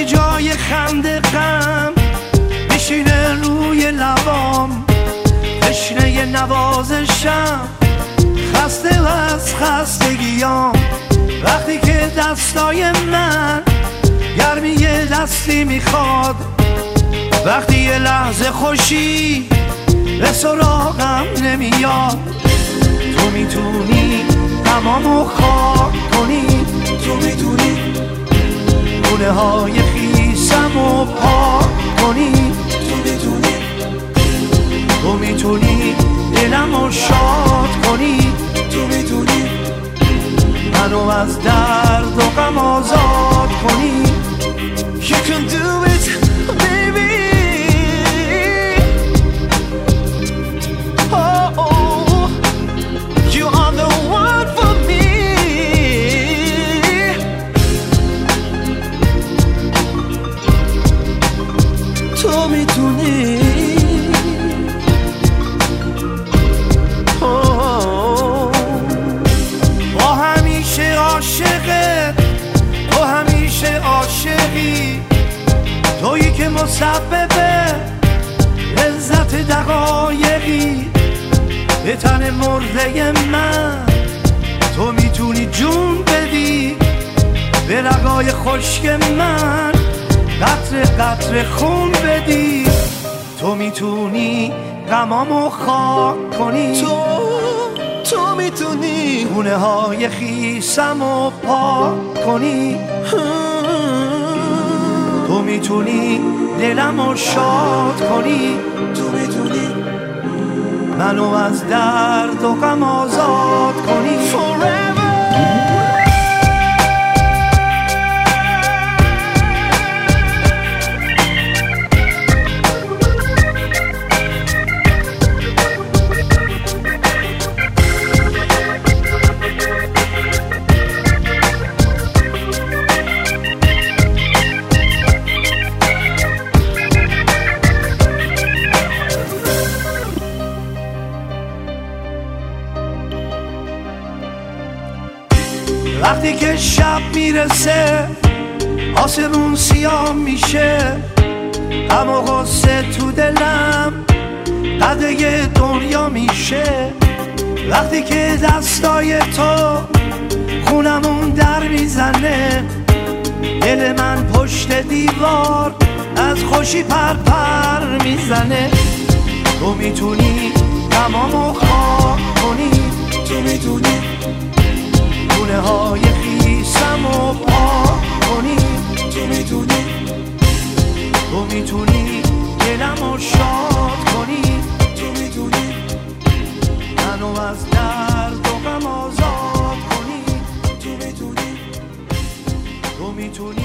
وقتی جای خنده غم بشینه روی لبام، تشنه نوازشم، خسته و از خستگیام. وقتی که دستای من گرمی دستی میخواد، وقتی یه لحظه خوشی به سراغم نمیاد. تو میتونی تمامو خاک کنی، تو میتونی گونه های خیسمو پاک کنی، تو میتونی، تو میتونی دلمو شاد کنی، تو میتونی منو از درد و غم آزاد کنی. You can do it, baby. Oh, you are the one for me. تو میتونی با همیشه عاشقه، تو همیشه عاشقی، تویی که مسببه لذت دقایقی به تن مرده من. تو میتونی جون بدی به رگای خشک من، قطره قطره خون بدی. تو میتونی غمامو خاک کنی، تو میتونی گونه های خیسمو پاک کنی، تو میتونی دلمو شاد کنی، تو میتونی منو از درد و غم آزاد کنی. Forever. وقتی که شب میرسه آسمون سیاه میشه، غم و غصه تو دلم قده دنیا میشه. وقتی که دستای تو خونمون در میزنه، دل من پشت دیوار از خوشی پر پر میزنه. تو میتونی غمامو خاک کنی، تو میتونی گونه های خیسمو پاک کنی، تو میتونی، تو میتونی دلمو شاد کنی، تو میتونی منو از درد و غم آزاد کنی، تو میتونی، تو میتونی